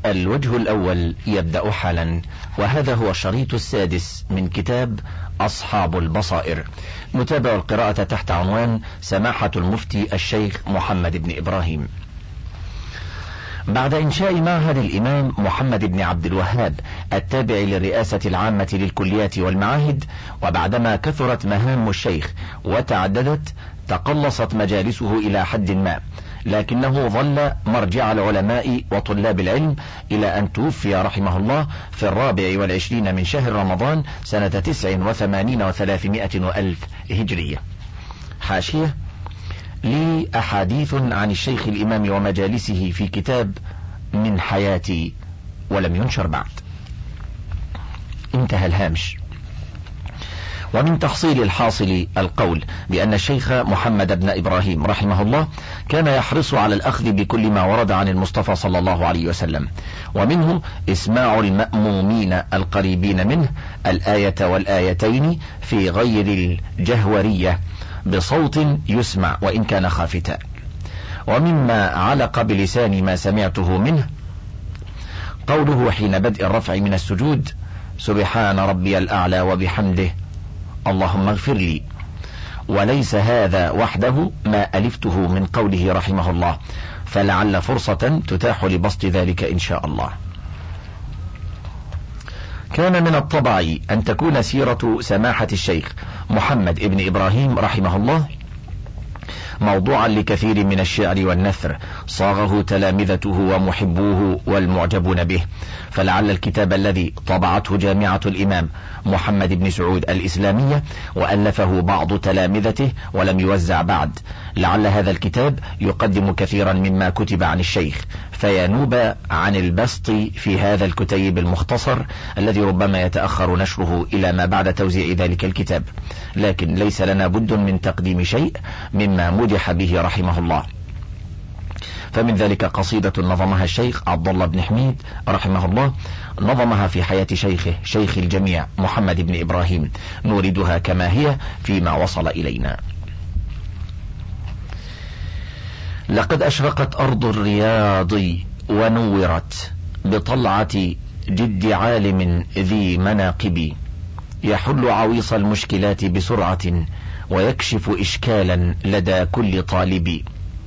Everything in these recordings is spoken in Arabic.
الوجه الأول يبدأ حالا، وهذا هو الشريط السادس من كتاب أصحاب البصائر. نتابع القراءة تحت عنوان سماحة المفتي الشيخ محمد بن إبراهيم. بعد إنشاء معهد الإمام محمد بن عبد الوهاب التابع للرئاسة العامة للكليات والمعاهد، وبعدما كثرت مهام الشيخ وتعددت، تقلصت مجالسه إلى حد ما، لكنه ظل مرجع العلماء وطلاب العلم إلى أن توفي رحمه الله في 24 من شهر رمضان سنة 89 و300 وألف هجرية. حاشية: لي أحاديث عن الشيخ الإمام ومجالسه في كتاب من حياتي ولم ينشر بعد. انتهى الهامش. ومن تحصيل الحاصل القول بأن الشيخ محمد بن إبراهيم رحمه الله كان يحرص على الأخذ بكل ما ورد عن المصطفى صلى الله عليه وسلم، ومنه إسماع المأمومين القريبين منه الآية والآيتين في غير الجهورية بصوت يسمع وإن كان خافتا. ومما علق بلسان ما سمعته منه قوله حين بدء الرفع من السجود: سبحان ربي الأعلى وبحمده اللهم اغفر لي. وليس هذا وحده ما ألفته من قوله رحمه الله، فلعل فرصة تتاح لبسط ذلك إن شاء الله. كان من الطبع أن تكون سيرة سماحة الشيخ محمد ابن إبراهيم رحمه الله موضوعا لكثير من الشعر والنثر صاغه تلامذته ومحبوه والمعجبون به، فلعل الكتاب الذي طبعته جامعة الإمام محمد بن سعود الإسلامية وألفه بعض تلامذته ولم يوزع بعد، لعل هذا الكتاب يقدم كثيرا مما كتب عن الشيخ، فينوب عن البسط في هذا الكتيب المختصر الذي ربما يتأخر نشره إلى ما بعد توزيع ذلك الكتاب، لكن ليس لنا بد من تقديم شيء مما مدح به رحمه الله. فمن ذلك قصيدة نظمها الشيخ عبد الله بن حميد رحمه الله، نظمها في حياة شيخه شيخ الجميع محمد بن إبراهيم، نوردها كما هي فيما وصل إلينا. لقد أشرقت أرض الرياض ونورت بطلعة جد عالم ذي مناقب، يحل عويص المشكلات بسرعة ويكشف إشكالا لدى كل طالب،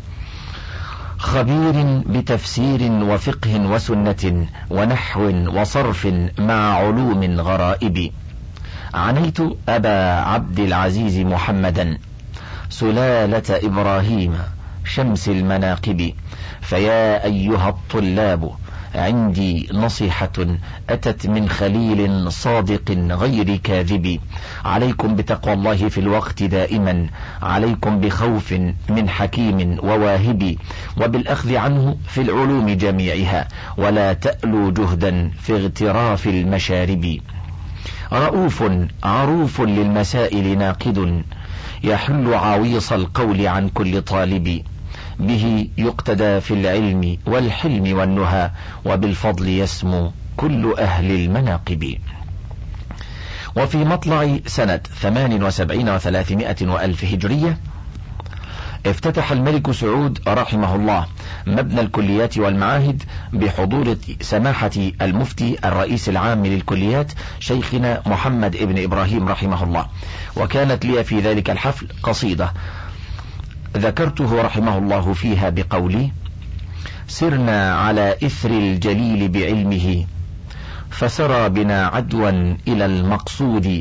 خبير بتفسير وفقه وسنة ونحو وصرف مع علوم غرائب. عنيت أبا عبد العزيز محمدا سلالة إبراهيم شمس المناقب، فيا أيها الطلاب عندي نصيحة أتت من خليل صادق غير كاذب، عليكم بتقوى الله في الوقت دائما، عليكم بخوف من حكيم وواهب، وبالأخذ عنه في العلوم جميعها، ولا تألوا جهدا في اغتراف المشارب. رؤوف عروف للمسائل ناقد، يحل عويص القول عن كل طالب، به يقتدى في العلم والحلم والنهى، وبالفضل يسمو كل أهل المناقب. وفي مطلع سنة 78 و300 وألف هجرية افتتح الملك سعود رحمه الله مبنى الكليات والمعاهد بحضور سماحة المفتي الرئيس العام للكليات شيخنا محمد ابن إبراهيم رحمه الله، وكانت لي في ذلك الحفل قصيدة ذكرته رحمه الله فيها بقولي: سرنا على إثر الجليل بعلمه فسرى بنا عدوا إلى المقصود،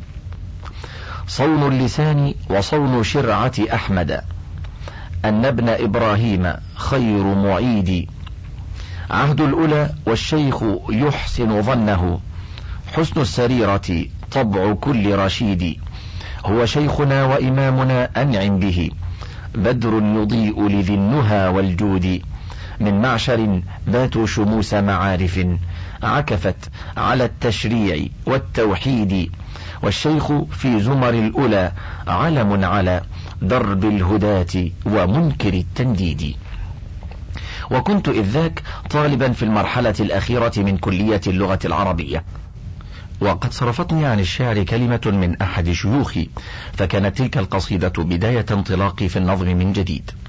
صون اللسان وصون شرعة أحمد أن ابن إبراهيم خير معيد، عهد الأولى والشيخ يحسن ظنه، حسن السريرة طبع كل رشيد، هو شيخنا وإمامنا أنعم به، بدر يضيء لذي النهى والجود، من معشر باتوا شموس معارف عكفت على التشريع والتوحيد، والشيخ في زمر الأولى علم على درب الهداة ومنكر التنديد. وكنت إذ ذاك طالبا في المرحلة الأخيرة من كلية اللغة العربية، وقد صرفتني عن الشعر كلمة من أحد شيوخي، فكانت تلك القصيدة بداية انطلاقي في النظم من جديد.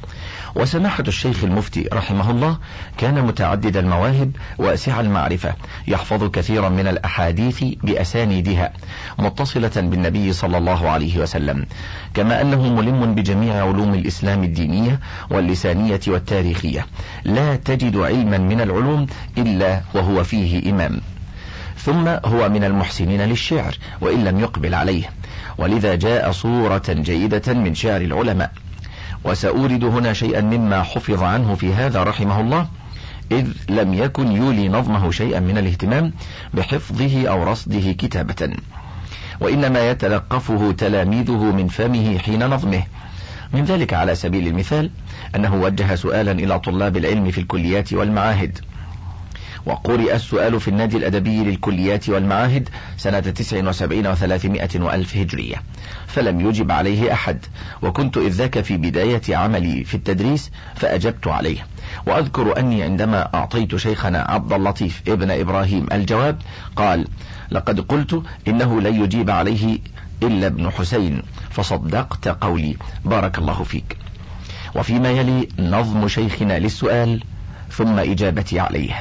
وسماحة الشيخ المفتي رحمه الله كان متعدد المواهب واسع المعرفة، يحفظ كثيرا من الأحاديث بأسانيدها متصلة بالنبي صلى الله عليه وسلم، كما أنه ملم بجميع علوم الإسلام الدينية واللسانية والتاريخية، لا تجد علما من العلوم إلا وهو فيه إمام. ثم هو من المحسنين للشعر وإن لم يقبل عليه، ولذا جاء صورة جيدة من شعر العلماء. وسأورد هنا شيئا مما حفظ عنه في هذا رحمه الله، إذ لم يكن يولي نظمه شيئا من الاهتمام بحفظه أو رصده كتابة، وإنما يتلقفه تلاميذه من فمه حين نظمه. من ذلك على سبيل المثال أنه وجه سؤالا إلى طلاب العلم في الكليات والمعاهد، وقرئ السؤال في النادي الأدبي للكليات والمعاهد سنة 79 و300 وألف هجرية، فلم يجب عليه أحد، وكنت إذ ذاك في بداية عملي في التدريس فأجبت عليه. وأذكر أني عندما أعطيت شيخنا عبد اللطيف ابن إبراهيم الجواب قال: لقد قلت إنه لن يجيب عليه إلا ابن حسين، فصدقت قولي، بارك الله فيك. وفيما يلي نظم شيخنا للسؤال ثم إجابتي عليه.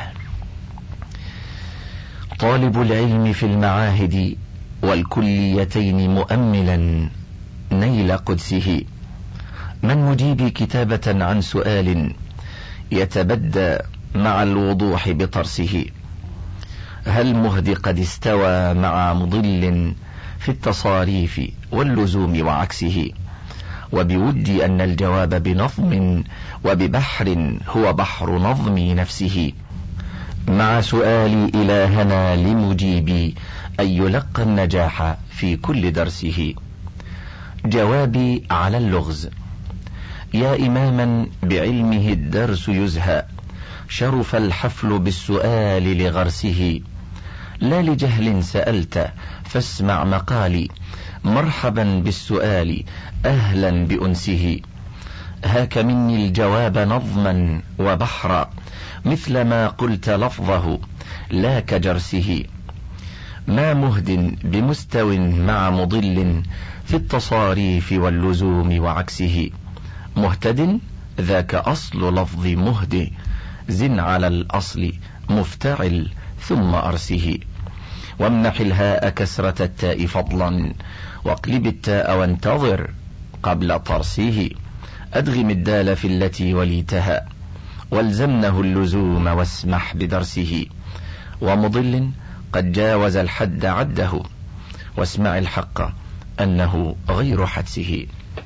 طالب العلم في المعاهد والكليتين مؤملا نيل قدسه، من مجيب كتابة عن سؤال يتبدى مع الوضوح بطرسه، هل مهد قد استوى مع مضل في التصاريف واللزوم وعكسه، وبودي أن الجواب بنظم وببحر هو بحر نظم نفسه، مع سؤالي إلهنا لمجيبي أن يلقى النجاح في كل درسه. جوابي على اللغز: يا إماما بعلمه الدرس يزهى، شرف الحفل بالسؤال لغرسه، لا لجهل سألت فاسمع مقالي، مرحبا بالسؤال أهلا بأنسه، هاك مني الجواب نظما وبحرا، مثل ما قلت لفظه لا كجرسه، ما مهد بمستو مع مضل في التصاريف واللزوم وعكسه، مهتد ذاك أصل لفظ مهد، زن على الأصل مفتعل ثم أرسه، وامنح الهاء كسرة التاء فضلا، واقلب التاء وانتظر قبل طرسه، أدغم الدال في التي وليتها، والزمنه اللزوم واسمح بدرسه، ومضل قد جاوز الحد عده، واسمع الحق أنه غير حدسه.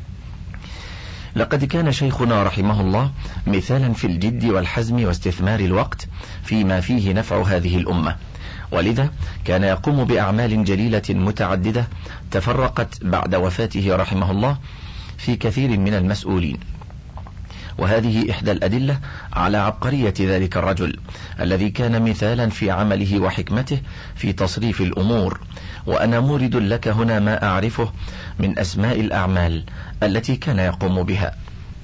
لقد كان شيخنا رحمه الله مثالا في الجد والحزم واستثمار الوقت فيما فيه نفع هذه الأمة، ولذا كان يقوم بأعمال جليلة متعددة تفرقت بعد وفاته رحمه الله في كثير من المسؤولين، وهذه إحدى الأدلة على عبقرية ذلك الرجل الذي كان مثالا في عمله وحكمته في تصريف الأمور. وأنا مورد لك هنا ما أعرفه من أسماء الأعمال التي كان يقوم بها.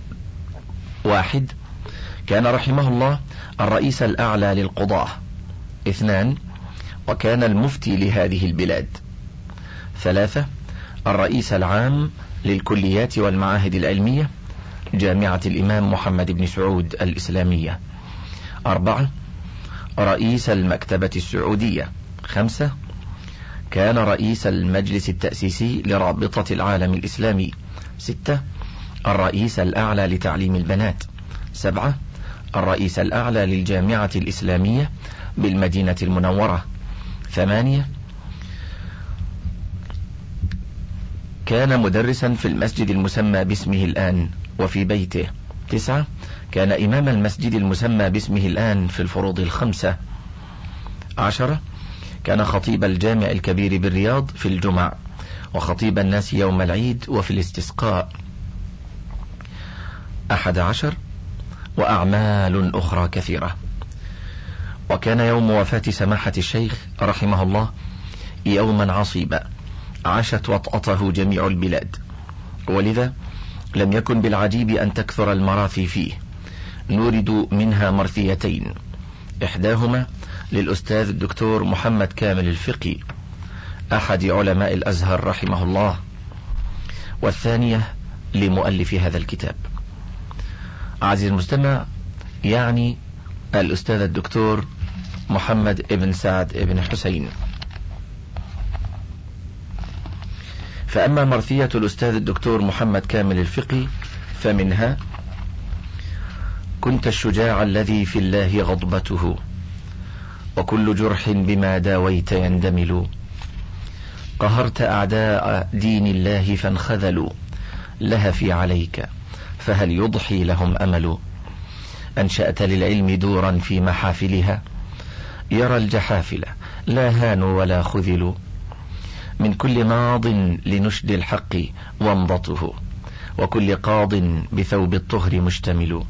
1. كان رحمه الله الرئيس الأعلى للقضاة. 2. وكان المفتي لهذه البلاد. 3. الرئيس العام للكليات والمعاهد العلمية، جامعة الإمام محمد بن سعود الإسلامية. 4. رئيس المكتبة السعودية. 5. كان رئيس المجلس التأسيسي لرابطة العالم الإسلامي. 6. الرئيس الأعلى لتعليم البنات. 7. الرئيس الأعلى للجامعة الإسلامية بالمدينة المنورة. 8. كان مدرسا في المسجد المسمى باسمه الآن وفي بيته. 9. كان إمام المسجد المسمى باسمه الآن في الفروض 5. 10. كان خطيب الجامع الكبير بالرياض في الجمع، وخطيب الناس يوم العيد وفي الاستسقاء. 11. وأعمال أخرى كثيرة. وكان يوم وفاة سماحة الشيخ رحمه الله يوما عصيبا عاشت وطأته جميع البلاد، ولذا لم يكن بالعجيب أن تكثر المراثي فيه. نورد منها مرثيتين، إحداهما للأستاذ الدكتور محمد كامل الفقي أحد علماء الأزهر رحمه الله، والثانية لمؤلف هذا الكتاب. عزيزي المستمع، يعني الأستاذ الدكتور محمد ابن سعد ابن حسين. فأما مرثية الأستاذ الدكتور محمد كامل الفقي فمنها: كنت الشجاع الذي في الله غضبته، وكل جرح بما داويت يندمل، قهرت أعداء دين الله فانخذلوا، لهفي عليك فهل يضحي لهم أمل، أنشأت للعلم دورا في محافلها، يرى الجحافل لا هانوا ولا خذلوا، من كل ماض لنشد الحق وامضته، وكل قاض بثوب الطهر مشتمل،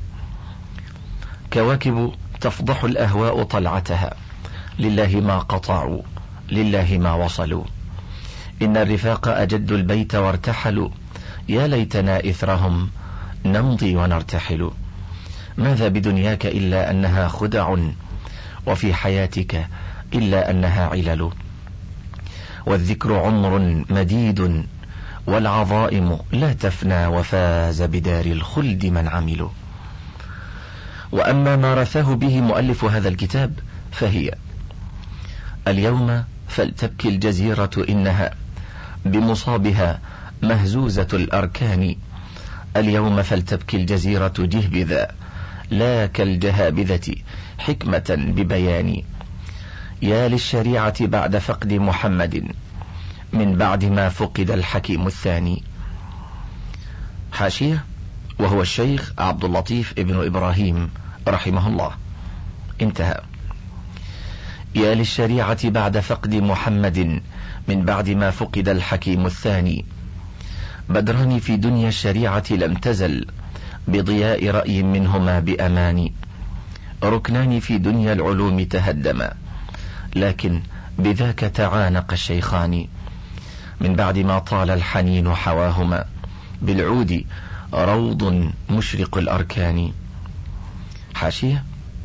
كواكب تفضح الأهواء طلعتها، لله ما قطعوا لله ما وصلوا، إن الرفاق أجدوا البيت وارتحلوا، يا ليتنا إثرهم نمضي ونرتحل، ماذا بدنياك إلا أنها خدع، وفي حياتك إلا أنها علل، والذكر عمر مديد والعظائم لا تفنى، وفاز بدار الخلد من عملوا. وأما ما رثاه به مؤلف هذا الكتاب فهي: اليوم فلتبكي الجزيرة إنها بمصابها مهزوزة الأركان، اليوم فلتبكي الجزيرة جهبذا لا كالجهابذة حكمة ببيان، يا للشريعة بعد فقد محمد، من بعد ما فقد الحكيم الثاني. حاشية: وهو الشيخ عبد اللطيف ابن إبراهيم رحمه الله. انتهى. يا للشريعة بعد فقد محمد، من بعد ما فقد الحكيم الثاني، بدران في دنيا الشريعة لم تزل، بضياء رأي منهما بأمان، ركنان في دنيا العلوم تهدما، لكن بذاك تعانق الشيخان، من بعد ما طال الحنين حواهما، بالعود روض مشرق الأركان. حاشية: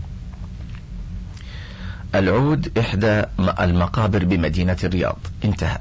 العود إحدى المقابر بمدينة الرياض. انتهى.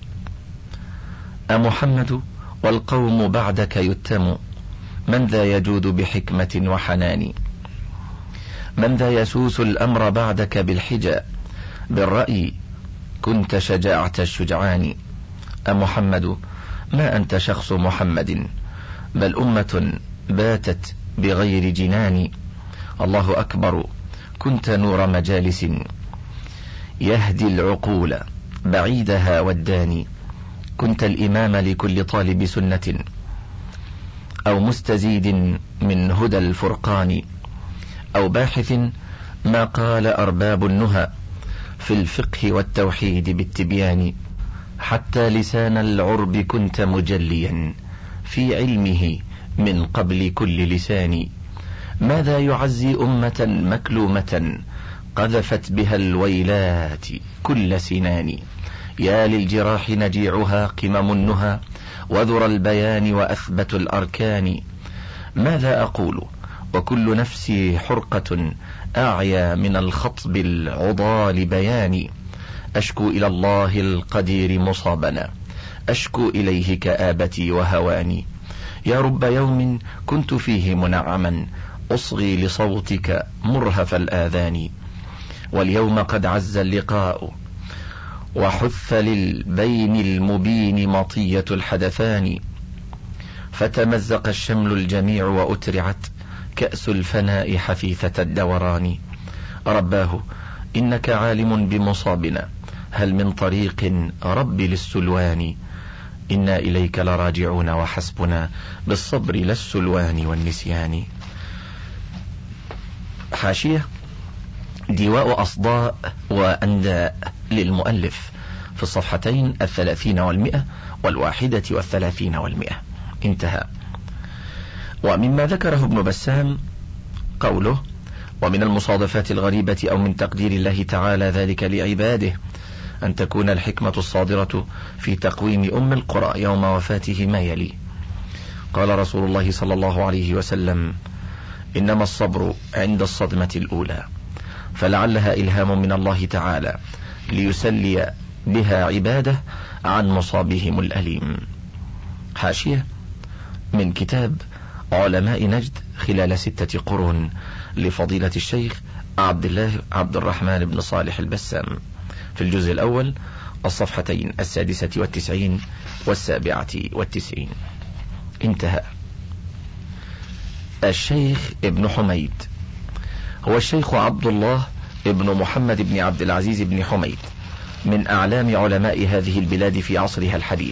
أمحمد والقوم بعدك يتم، من ذا يجود بحكمة وحنان، من ذا يسوس الأمر بعدك بالحجى، بالرأي كنت شجاعة الشجعان. أمحمد ما أنت شخص محمد، بل أمة باتت بغير جنان، الله أكبر كنت نور مجالس، يهدي العقول بعيدها والداني، كنت الإمام لكل طالب سنة، أو مستزيد من هدى الفرقان، أو باحث ما قال أرباب النهى في الفقه والتوحيد بالتبيان، حتى لسان العرب كنت مجليا في علمه من قبل كل لسان، ماذا يعزي أمة مكلومة قذفت بها الويلات كل سنان، يا للجراح نجيعها قمم النهى، وذر البيان وأثبت الأركان، ماذا أقول وكل نفسي حرقة أعيا من الخطب العضال بياني، أشكو إلى الله القدير مصابنا، أشكو إليه كآبتي وهواني، يا رب يوم كنت فيه منعما، أصغي لصوتك مرهف الآذان، واليوم قد عز اللقاء وحث للبين المبين مطية الحدثان، فتمزق الشمل الجميع وأترعت كأس الفناء حثيثة الدوران، رباه إنك عالم بمصابنا، هل من طريق رب للسلوان، إنا إليك لراجعون وحسبنا بالصبر للسلوان والنسيان. حاشية: ديواء أصداء وأنداء للمؤلف في الصفحتين 30 و100 و31 و100. انتهى. ومما ذكره ابن بسام قوله: ومن المصادفات الغريبة أو من تقدير الله تعالى ذلك لعباده أن تكون الحكمة الصادرة في تقويم أم القرى يوم وفاته ما يلي: قال رسول الله صلى الله عليه وسلم: إنما الصبر عند الصدمة الأولى، فلعلها إلهام من الله تعالى ليسلي بها عباده عن مصابهم الأليم. حاشية: من كتاب علماء نجد خلال 6 قرون لفضيلة الشيخ عبد الرحمن بن صالح البسام، في الجزء الأول الصفحتين 96 و97. انتهى. الشيخ ابن حميد هو الشيخ عبد الله ابن محمد بن عبد العزيز بن حميد، من أعلام علماء هذه البلاد في عصرها الحديث.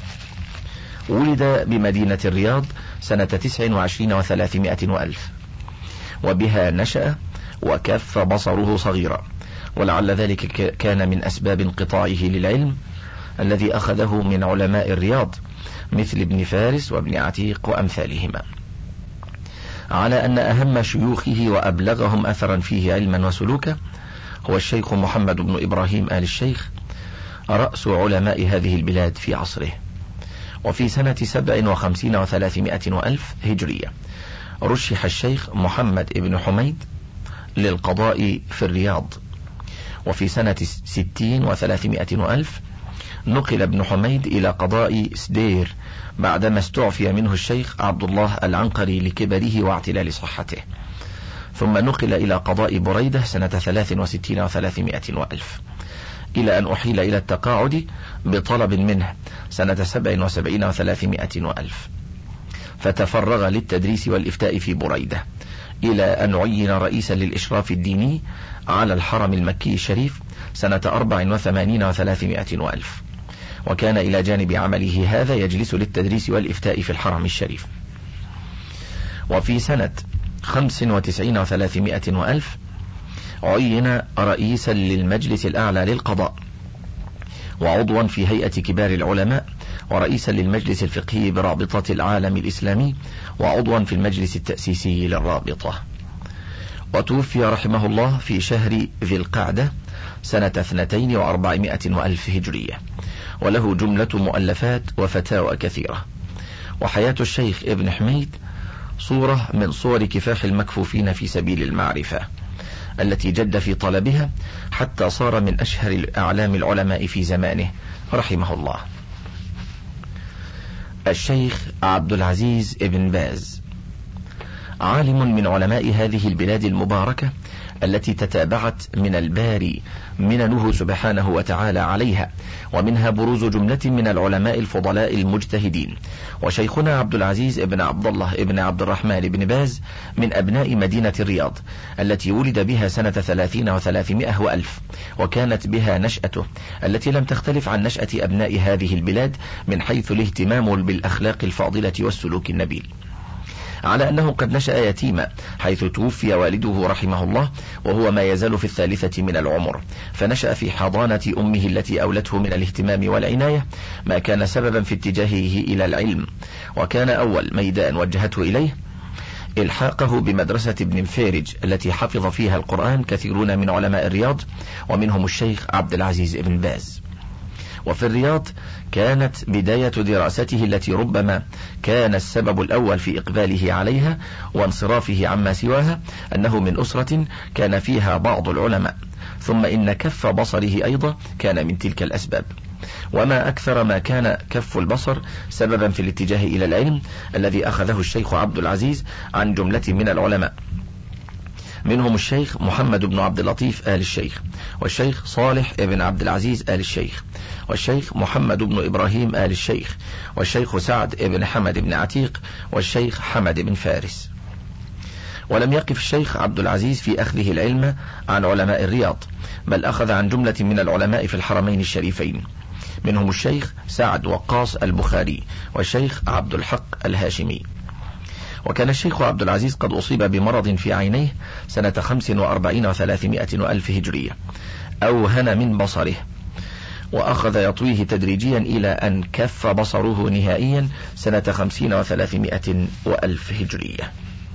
ولد بمدينة الرياض سنة 29 و300 وألف، وبها نشأ وكف بصره صغيرا، ولعل ذلك كان من أسباب انقطاعه للعلم الذي أخذه من علماء الرياض مثل ابن فارس وابن عتيق وأمثالهما، على أن أهم شيوخه وأبلغهم أثرا فيه علما وسلوكا هو الشيخ محمد بن إبراهيم آل الشيخ، رأس علماء هذه البلاد في عصره. وفي سنة 57 و300 وألف هجرية رشح الشيخ محمد بن حميد للقضاء في الرياض. وفي سنة 60 و300 وألف نقل ابن حميد إلى قضاء سدير بعدما استعفي منه الشيخ عبد الله العنقري لكبره واعتلال صحته، ثم نقل إلى قضاء بريدة سنة 63 و300 وألف، إلى أن أحيل إلى التقاعد بطلب منه سنة 77 و300 وألف، فتفرغ للتدريس والإفتاء في بريدة، إلى أن عين رئيسا للإشراف الديني على الحرم المكي الشريف سنة 84 و300 وألف، وكان إلى جانب عمله هذا يجلس للتدريس والإفتاء في الحرم الشريف. وفي سنة 95 و300 وألف عين رئيسا للمجلس الأعلى للقضاء، وعضوا في هيئة كبار العلماء، ورئيسا للمجلس الفقهي برابطة العالم الإسلامي، وعضوا في المجلس التأسيسي للرابطة. وتوفي رحمه الله في شهر ذي القعدة سنة 42 و400 وألف هجرية، وله جملة مؤلفات وفتاوى كثيرة. وحياة الشيخ ابن حميد صورة من صور كفاح المكفوفين في سبيل المعرفة التي جد في طلبها حتى صار من أشهر أعلام العلماء في زمانه رحمه الله. الشيخ عبد العزيز ابن باز عالم من علماء هذه البلاد المباركة التي تتابعت من الباري مننه سبحانه وتعالى عليها، ومنها بروز جملة من العلماء الفضلاء المجتهدين. وشيخنا عبد العزيز ابن عبد الله ابن عبد الرحمن بن باز من أبناء مدينة الرياض التي ولد بها سنة 30 و300 وألف، وكانت بها نشأته التي لم تختلف عن نشأة أبناء هذه البلاد من حيث الاهتمام بالأخلاق الفاضلة والسلوك النبيل، على أنه قد نشأ يتيما حيث توفي والده رحمه الله وهو ما يزال في 3 من العمر، فنشأ في حضانة أمه التي أولته من الاهتمام والعناية ما كان سببا في اتجاهه إلى العلم. وكان أول ميدان وجهته إليه إلحاقه بمدرسة ابن مفيرج التي حفظ فيها القرآن كثيرون من علماء الرياض، ومنهم الشيخ عبد العزيز ابن باز. وفي الرياض كانت بداية دراسته التي ربما كان السبب الأول في إقباله عليها وانصرافه عما سواها أنه من أسرة كان فيها بعض العلماء، ثم إن كف بصره أيضا كان من تلك الأسباب. وما أكثر ما كان كف البصر سببا في الاتجاه إلى العلم الذي أخذه الشيخ عبد العزيز عن جملة من العلماء، منهم الشيخ محمد بن عبد اللطيف آل الشيخ، والشيخ صالح بن عبد العزيز آل الشيخ، والشيخ محمد بن إبراهيم آل الشيخ، والشيخ سعد بن حمد بن عتيق، والشيخ حمد بن فارس. ولم يقف الشيخ عبد العزيز في أخذه العلم عن علماء الرياض، بل أخذ عن جملة من العلماء في الحرمين الشريفين، منهم الشيخ سعد وقاص البخاري، والشيخ عبد الحق الهاشمي. وكان الشيخ عبد العزيز قد أصيب بمرض في عينيه سنة 45 و300 وألف هجرية، أوهن من بصره، وأخذ يطويه تدريجيا إلى أن كف بصره نهائيا سنة 50 و300 وألف هجرية.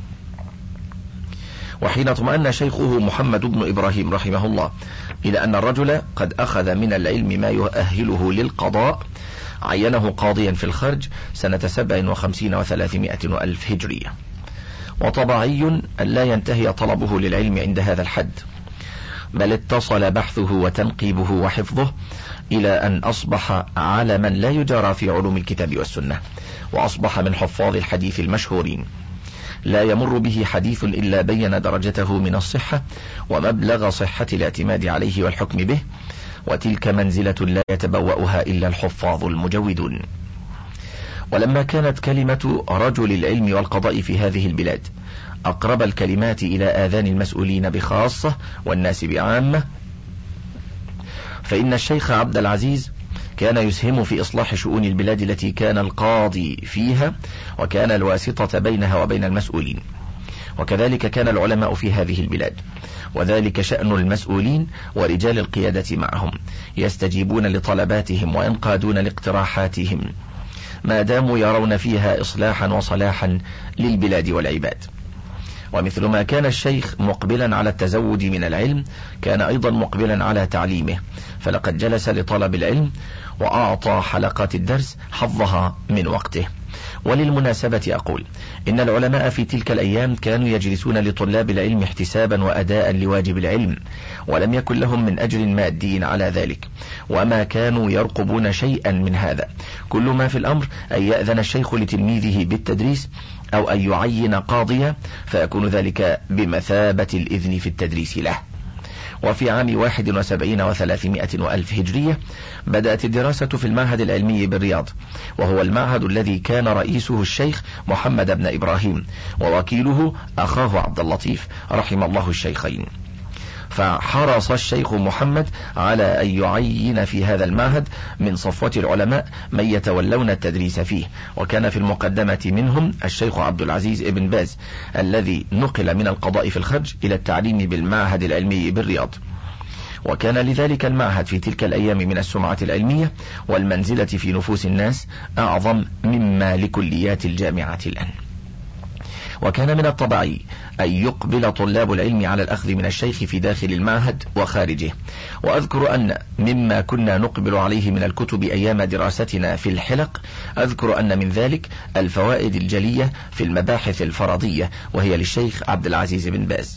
وحين اطمأن شيخه محمد بن إبراهيم رحمه الله إلى أن الرجل قد أخذ من العلم ما يؤهله للقضاء، عينه قاضيا في الخرج سنة 57 و300 وألف هجرية. وطبيعي أن لا ينتهي طلبه للعلم عند هذا الحد، بل اتصل بحثه وتنقيبه وحفظه إلى أن أصبح عالما لا يجارى في علوم الكتاب والسنة، وأصبح من حفاظ الحديث المشهورين، لا يمر به حديث إلا بين درجته من الصحة ومبلغ صحة الاعتماد عليه والحكم به، وتلك منزلة لا يتبوأها إلا الحفاظ المجودون. ولما كانت كلمة رجل العلم والقضاء في هذه البلاد أقرب الكلمات إلى آذان المسؤولين بخاصة والناس بعامة، فإن الشيخ عبد العزيز كان يسهم في إصلاح شؤون البلاد التي كان القاضي فيها، وكان الواسطة بينها وبين المسؤولين، وكذلك كان العلماء في هذه البلاد، وذلك شأن المسؤولين ورجال القيادة معهم، يستجيبون لطلباتهم وينقادون لاقتراحاتهم ما داموا يرون فيها إصلاحا وصلاحا للبلاد والعباد. ومثل ما كان الشيخ مقبلا على التزود من العلم كان أيضا مقبلا على تعليمه، فلقد جلس لطلب العلم وأعطى حلقات الدرس حظها من وقته. وللمناسبة أقول إن العلماء في تلك الأيام كانوا يجلسون لطلاب العلم احتسابا وأداء لواجب العلم، ولم يكن لهم من أجر مادي على ذلك، وما كانوا يرقبون شيئا من هذا. كل ما في الأمر أن يأذن الشيخ لتلميذه بالتدريس أو أن يعين قاضيا، فيكون ذلك بمثابة الإذن في التدريس له. وفي عام 71 و300 وألف هجرية بدأت الدراسة في المعهد العلمي بالرياض، وهو المعهد الذي كان رئيسه الشيخ محمد بن إبراهيم ووكيله أخاه عبد اللطيف رحم الله الشيخين. فحرص الشيخ محمد على أن يعين في هذا المعهد من صفوة العلماء من يتولون التدريس فيه، وكان في المقدمة منهم الشيخ عبد العزيز ابن باز الذي نقل من القضاء في الخرج إلى التعليم بالمعهد العلمي بالرياض. وكان لذلك المعهد في تلك الأيام من السمعة العلمية والمنزلة في نفوس الناس أعظم مما لكليات الجامعة الآن. وكان من الطبيعي أن يقبل طلاب العلم على الأخذ من الشيخ في داخل المعهد وخارجه. وأذكر أن مما كنا نقبل عليه من الكتب أيام دراستنا في الحلق، أذكر أن من ذلك الفوائد الجلية في المباحث الفرضية، وهي للشيخ عبد العزيز بن باز.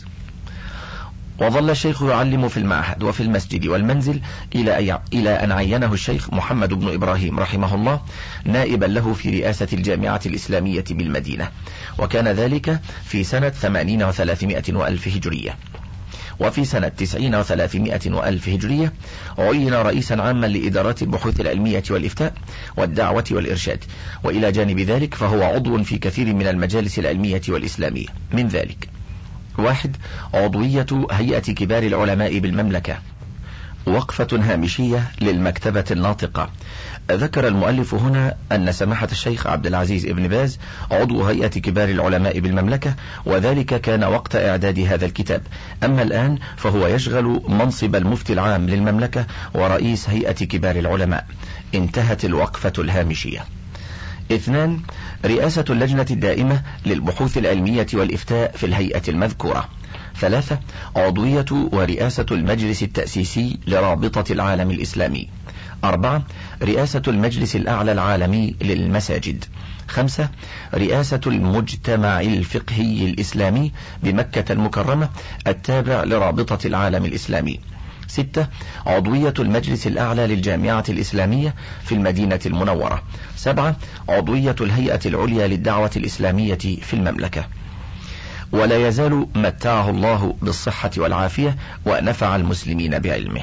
وظل الشيخ يعلم في المعهد وفي المسجد والمنزل إلى أن عينه الشيخ محمد بن إبراهيم رحمه الله نائبا له في رئاسة الجامعة الإسلامية بالمدينة، وكان ذلك في سنة 80 و300 وألف هجرية. وفي سنة 90 و300 وألف هجرية عين رئيسا عاما لإدارات البحوث العلمية والإفتاء والدعوة والإرشاد، وإلى جانب ذلك فهو عضو في كثير من المجالس العلمية والإسلامية. من ذلك: 1. عضوية هيئة كبار العلماء بالمملكة. وقفة هامشية للمكتبة الناطقة. ذكر المؤلف هنا أن سماحة الشيخ عبد العزيز ابن باز عضو هيئة كبار العلماء بالمملكة، وذلك كان وقت إعداد هذا الكتاب. أما الآن فهو يشغل منصب المفتي العام للمملكة ورئيس هيئة كبار العلماء. انتهت الوقفة الهامشية. 2. رئاسة اللجنة الدائمة للبحوث العلمية والإفتاء في الهيئة المذكورة. 3. عضوية ورئاسة المجلس التأسيسي لرابطة العالم الإسلامي. 4. رئاسة المجلس الأعلى العالمي للمساجد. 5. رئاسة المجتمع الفقهي الإسلامي بمكة المكرمة التابع لرابطة العالم الإسلامي. 6. عضوية المجلس الأعلى للجامعة الإسلامية في المدينة المنورة. 7. عضوية الهيئة العليا للدعوة الإسلامية في المملكة. ولا يزال متعه الله بالصحة والعافية ونفع المسلمين بعلمه.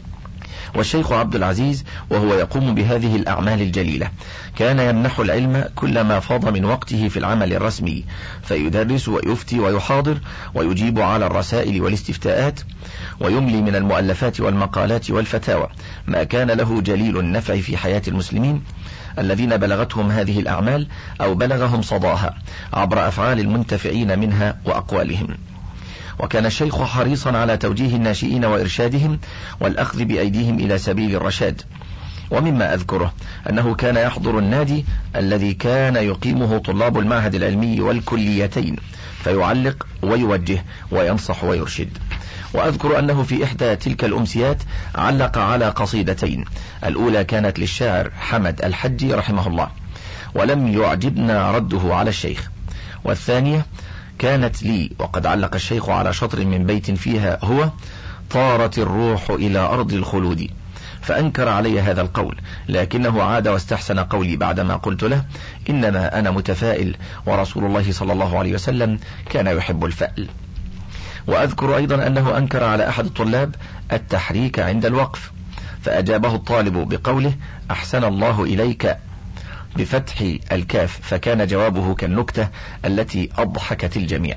والشيخ عبد العزيز وهو يقوم بهذه الأعمال الجليلة كان يمنح العلم كل ما فاض من وقته في العمل الرسمي، فيدرس ويفتي ويحاضر ويجيب على الرسائل والاستفتاءات، ويملي من المؤلفات والمقالات والفتاوى ما كان له جليل النفع في حياة المسلمين الذين بلغتهم هذه الأعمال أو بلغهم صداها عبر أفعال المنتفعين منها وأقوالهم. وكان الشيخ حريصا على توجيه الناشئين وإرشادهم والأخذ بأيديهم إلى سبيل الرشاد. ومما أذكره أنه كان يحضر النادي الذي كان يقيمه طلاب المعهد العلمي والكليتين، فيعلق ويوجه وينصح ويرشد. وأذكر أنه في إحدى تلك الأمسيات علق على قصيدتين، الأولى كانت للشاعر حمد الحجي رحمه الله ولم يعجبنا رده على الشيخ، والثانية كانت لي وقد علق الشيخ على شطر من بيت فيها هو: طارت الروح إلى أرض الخلود فأنكر علي هذا القول، لكنه عاد واستحسن قولي بعدما قلت له إنما أنا متفائل، ورسول الله صلى الله عليه وسلم كان يحب الفأل. وأذكر أيضا أنه أنكر على أحد الطلاب التحريك عند الوقف، فأجابه الطالب بقوله أحسن الله إليك بفتح الكاف، فكان جوابه كالنكتة التي أضحكت الجميع.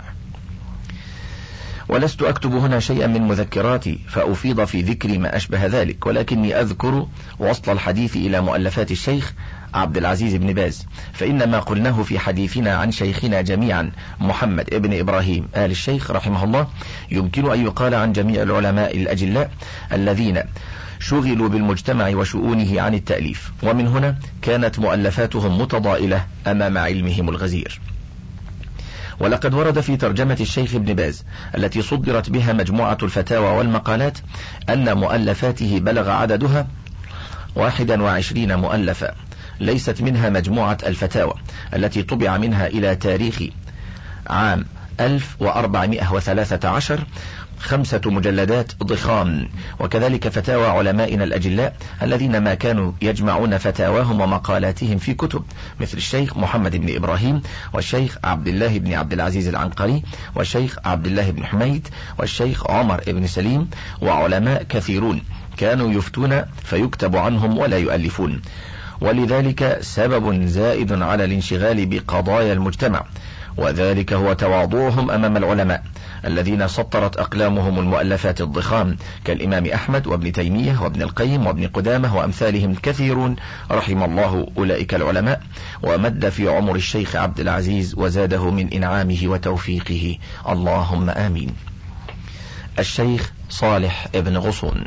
ولست أكتب هنا شيئا من مذكراتي فأفيض في ذكر ما أشبه ذلك، ولكني أذكر وصل الحديث إلى مؤلفات الشيخ عبد العزيز بن باز، فإن ما قلناه في حديثنا عن شيخنا جميعا محمد ابن إبراهيم آل الشيخ رحمه الله يمكن أن يقال عن جميع العلماء الأجلاء الذين شغلوا بالمجتمع وشؤونه عن التأليف، ومن هنا كانت مؤلفاتهم متضائلة أمام علمهم الغزير. ولقد ورد في ترجمة الشيخ ابن باز التي صدرت بها مجموعة الفتاوى والمقالات أن مؤلفاته بلغ عددها 21 مؤلفة، ليست منها مجموعة الفتاوى التي طبع منها إلى تاريخ عام 1413 5 مجلدات ضخام، وكذلك فتاوى علمائنا الأجلاء الذين ما كانوا يجمعون فتاواهم ومقالاتهم في كتب، مثل الشيخ محمد بن إبراهيم، والشيخ عبد الله بن عبد العزيز العنقري، والشيخ عبد الله بن حميد، والشيخ عمر بن سليم، وعلماء كثيرون كانوا يفتون فيكتب عنهم ولا يؤلفون. ولذلك سبب زائد على الانشغال بقضايا المجتمع، وذلك هو تواضعهم أمام العلماء الذين سطرت أقلامهم المؤلفات الضخام كالإمام أحمد وابن تيمية وابن القيم وابن قدامة وأمثالهم كثيرون، رحم الله أولئك العلماء ومد في عمر الشيخ عبد العزيز وزاده من إنعامه وتوفيقه، اللهم آمين. الشيخ صالح ابن غصون.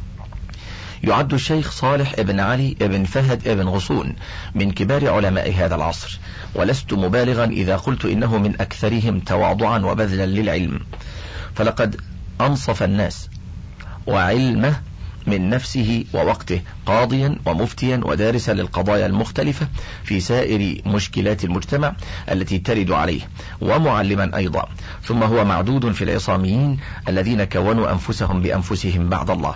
يعد الشيخ صالح ابن علي ابن فهد ابن غصون من كبار علماء هذا العصر، ولست مبالغا إذا قلت إنه من أكثرهم تواضعا وبذلا للعلم، فلقد أنصف الناس وعلمه من نفسه ووقته قاضيا ومفتيا ودارسا للقضايا المختلفة في سائر مشكلات المجتمع التي ترد عليه، ومعلما أيضا، ثم هو معدود في العصاميين الذين كونوا أنفسهم بأنفسهم بعد الله.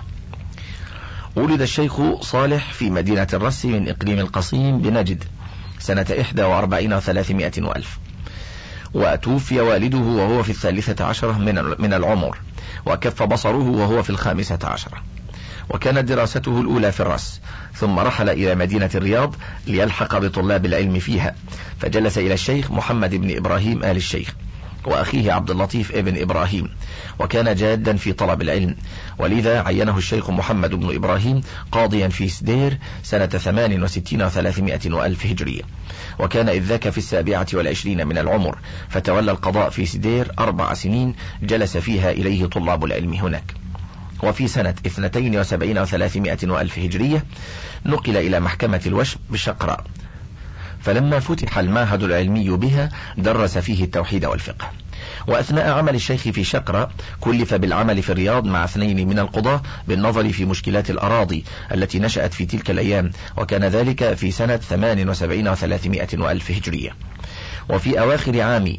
ولد الشيخ صالح في مدينة الرس من إقليم القصيم بنجد سنة 41 و300 وألف، وتوفي والده وهو في 13 من العمر، وكف بصره وهو في 15، وكانت دراسته الأولى في الرس، ثم رحل إلى مدينة الرياض ليلحق بطلاب العلم فيها، فجلس إلى الشيخ محمد بن إبراهيم آل الشيخ وأخيه عبد اللطيف ابن إبراهيم، وكان جادا في طلب العلم، ولذا عينه الشيخ محمد بن إبراهيم قاضيا في سدير سنة 68 و300 وألف هجرية، وكان إذ ذاك في 27 من العمر، فتولى القضاء في سدير 4 سنين جلس فيها إليه طلاب العلم هناك. وفي سنة 72 و300 وألف هجرية نقل إلى محكمة الوشم بشقراء، فلما فتح المعهد العلمي بها درس فيه التوحيد والفقه. وأثناء عمل الشيخ في شقراء كلف بالعمل في الرياض مع 2 من القضاة بالنظر في مشكلات الأراضي التي نشأت في تلك الأيام، وكان ذلك في سنة 78 و300 وألف هجرية. وفي أواخر عام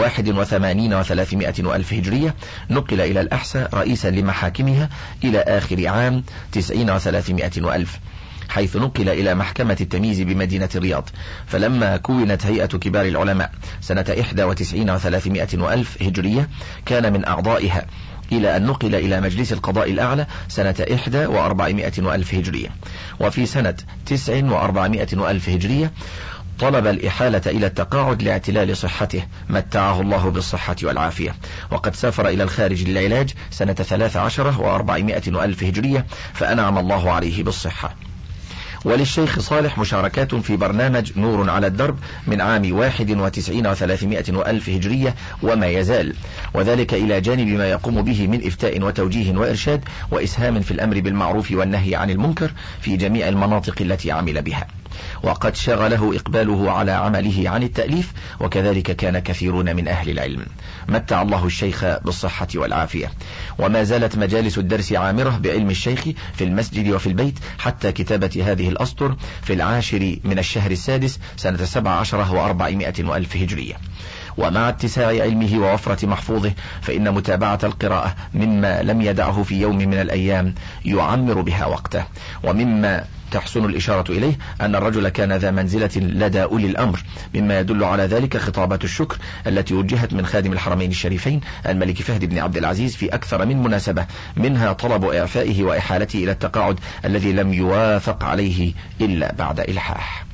81 و300 وألف هجرية نقل إلى الأحساء رئيسا لمحاكمها إلى آخر عام 90 و300 وألف، حيث نقل إلى محكمة التمييز بمدينة الرياض، فلما كونت هيئة كبار العلماء سنة 91 و300 وألف هجرية كان من أعضائها، إلى أن نقل إلى مجلس القضاء الأعلى سنة 41 وألف هجرية. وفي سنة 49 وألف هجرية طلب الإحالة إلى التقاعد لاعتلال صحته، متعه الله بالصحة والعافية، وقد سافر إلى الخارج للعلاج سنة 13 و400 وألف هجرية، فأنعم الله عليه بالصحة. وللشيخ صالح مشاركات في برنامج نور على الدرب من عام 91 و300 وألف هجرية وما يزال، وذلك إلى جانب ما يقوم به من إفتاء وتوجيه وإرشاد وإسهام في الأمر بالمعروف والنهي عن المنكر في جميع المناطق التي عمل بها. وقد شغله إقباله على عمله عن التأليف، وكذلك كان كثيرون من أهل العلم. متع الله الشيخ بالصحة والعافية، وما زالت مجالس الدرس عامرة بعلم الشيخ في المسجد وفي البيت حتى كتابة هذه الأسطر في 10 من الشهر السادس سنة 17 و400 وألف هجرية. ومع اتساع علمه ووفرة محفوظه، فإن متابعة القراءة مما لم يدعه في يوم من الأيام يعمر بها وقته. ومما تحسن الإشارة إليه أن الرجل كان ذا منزلة لدى أولي الأمر، مما يدل على ذلك خطابات الشكر التي وجهت من خادم الحرمين الشريفين الملك فهد بن عبد العزيز في أكثر من مناسبة، منها طلب إعفائه وإحالته إلى التقاعد الذي لم يوافق عليه إلا بعد إلحاح.